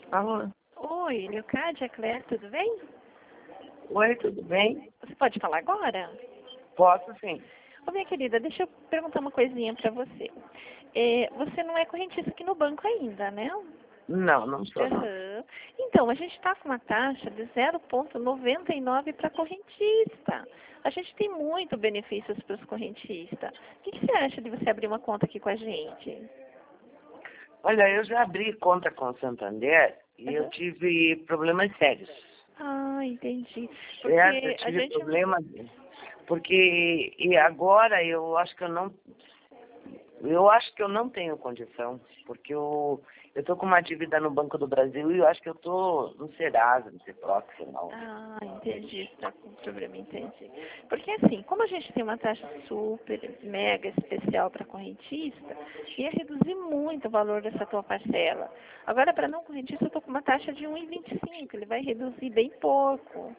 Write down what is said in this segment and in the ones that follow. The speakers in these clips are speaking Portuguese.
Alô? Oi, Leocádia, Claire, tudo bem? Oi, tudo bem? Você pode falar agora? Posso sim. Ô, minha querida, deixa eu perguntar uma coisinha pra você. Você não é correntista aqui no banco ainda, né? Não, não sou não. Aham. Então, a gente está com uma taxa de 0,99 para correntista. A gente tem muito benefícios para os correntistas. O que você acha de você abrir uma conta aqui com a gente? Olha, eu já abri conta com o Santander e eu Aham. tive problemas sérios. Ah, entendi. Certo? Eu Porque a tive gente... problemas porque e agora eu acho que eu não tenho condição, porque eu tô com uma dívida no Banco do Brasil e eu acho que eu tô no Serasa, no Ciproximo. Ah, entendi. Está com problema, entendi. Porque assim, como a gente tem uma taxa super, mega especial para correntista, ia reduzir muito o valor dessa tua parcela. Agora, para não correntista, eu estou com uma taxa de 1,25. Ele vai reduzir bem pouco.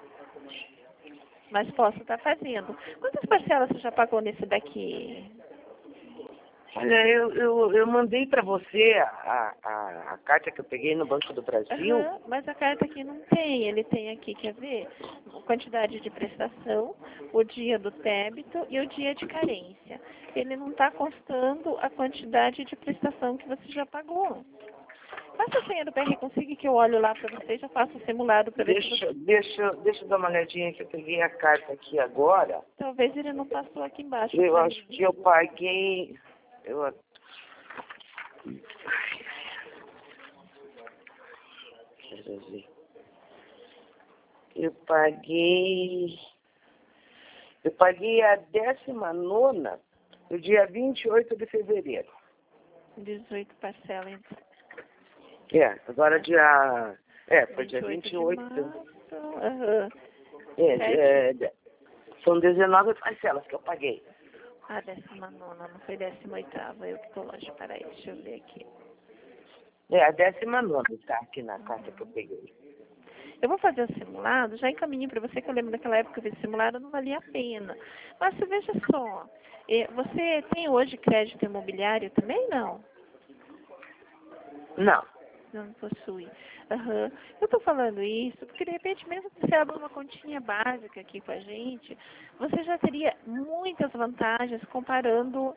Mas posso estar fazendo. Quantas parcelas você já pagou nesse daqui? Olha, eu mandei para você a carta que eu peguei no Banco do Brasil. Aham, mas a carta aqui não tem. Ele tem aqui, quer ver? Quantidade de prestação, o dia do débito e o dia de carência. Ele não está constando a quantidade de prestação que você já pagou. Passa a senha do PR Consigo que eu olho lá para você e já faço o simulado para ver se você... Deixa eu dar uma olhadinha que eu peguei a carta aqui agora. Talvez ele não passou aqui embaixo. Eu pra acho mim. que eu paguei. Eu, deixa eu ver. Eu paguei a 19ª no dia 28 de fevereiro. 18 parcelas, então. Agora foi dia 28 de 28. março. Aham. São 19 parcelas que eu paguei. Ah, 19ª, não foi 18ª. Eu que tô longe. Peraí, deixa eu ver aqui. A 19ª está aqui na carta que eu peguei. Eu vou fazer o simulado, já encaminho para você, que eu lembro daquela época que eu fiz simulado, não valia a pena. Mas você veja só, você tem hoje crédito imobiliário também? Não? Não. Não possui. Aham. Eu estou falando isso porque, de repente, mesmo que você abra uma continha básica aqui com a gente, você já teria muitas vantagens comparando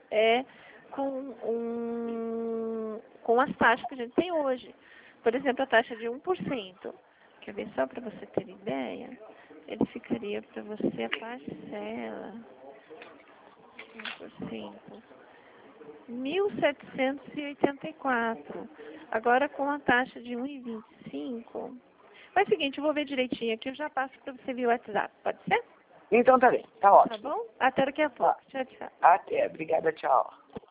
com as taxas que a gente tem hoje. Por exemplo, a taxa de 1%. Quer ver só para você ter ideia? Ele ficaria para você a parcela 1%. 1.784. Agora com a taxa de 1,25. Faz o seguinte, eu vou ver direitinho aqui, eu já passo para você via WhatsApp, pode ser? Então tá bem, tá Tá ótimo. bom? Até daqui a pouco. Tchau, tchau. Até, obrigada, tchau.